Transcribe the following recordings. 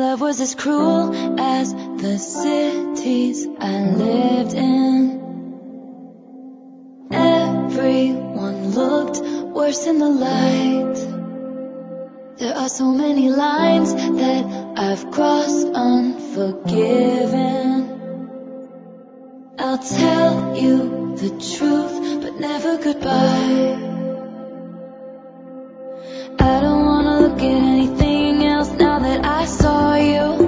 love was as cruel as the cities I lived in. Everyone looked worse in the light. There are so many lines that I've crossed unforgiven. I'll tell you the truth, but never goodbye. I don't wanna look at anything else now that I saw you.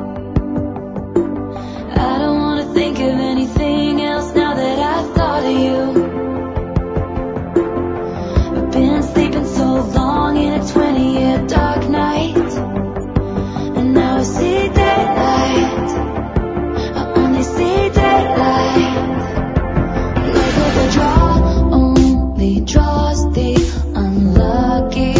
I don't wanna think of anything else now that I thought of you. I've been sleeping so long in a 20-year dark night, and now I see daylight. I only see daylight. Like with a draw only draws the unlucky.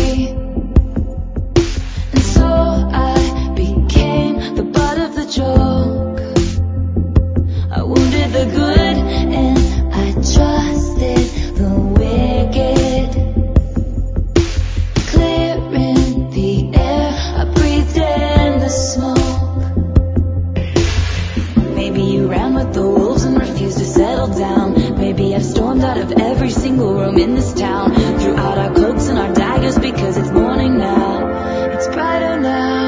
Joke. I wounded the good and I trusted the wicked. Clearing the air, I breathed in the smoke. Maybe you ran with the wolves and refused to settle down. Maybe I've stormed out of every single room in this town, threw out our cloaks and our daggers because it's morning now. It's brighter now.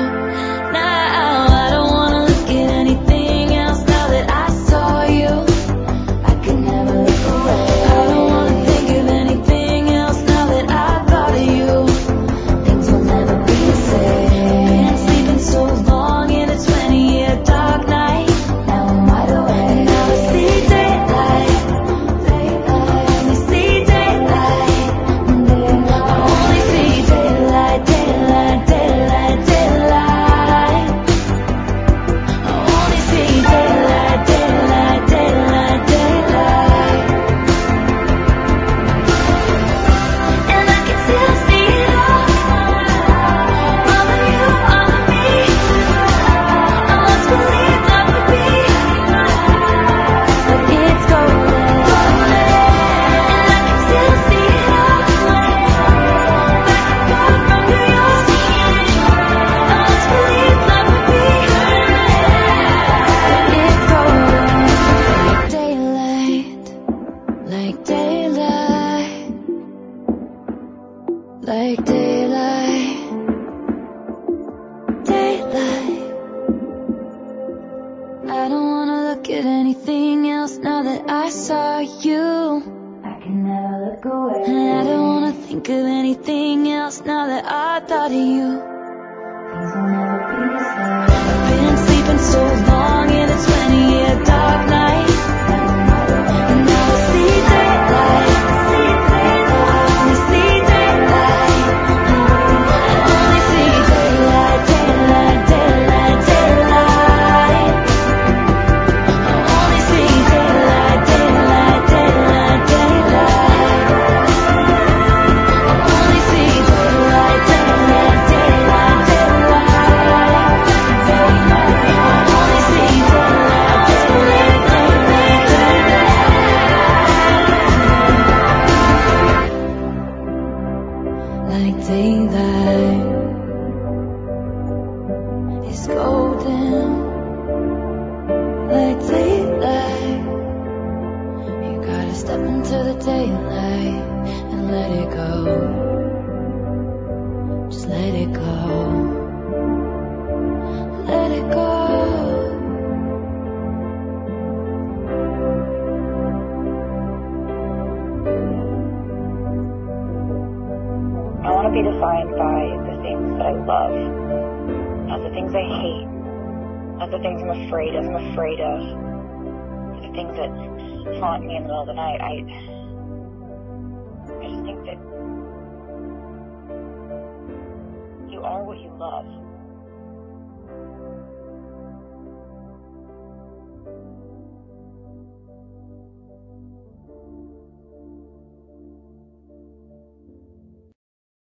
Like daylight, daylight. I don't wanna look at anything else now that I saw you. I can never look away. And I don't wanna think of anything else now that I thought of you. Things will never be the same. I've been sleeping so long in a 20-year dark night, and now I see daylight. Like daylight is golden. Like daylight, you gotta step into the daylight and let it go. Just let it go. Let it go. I want to be defined by the things that I love, not the things I hate, not the things I'm afraid of, the things that haunt me in the middle of the night. I just think that you are what you love.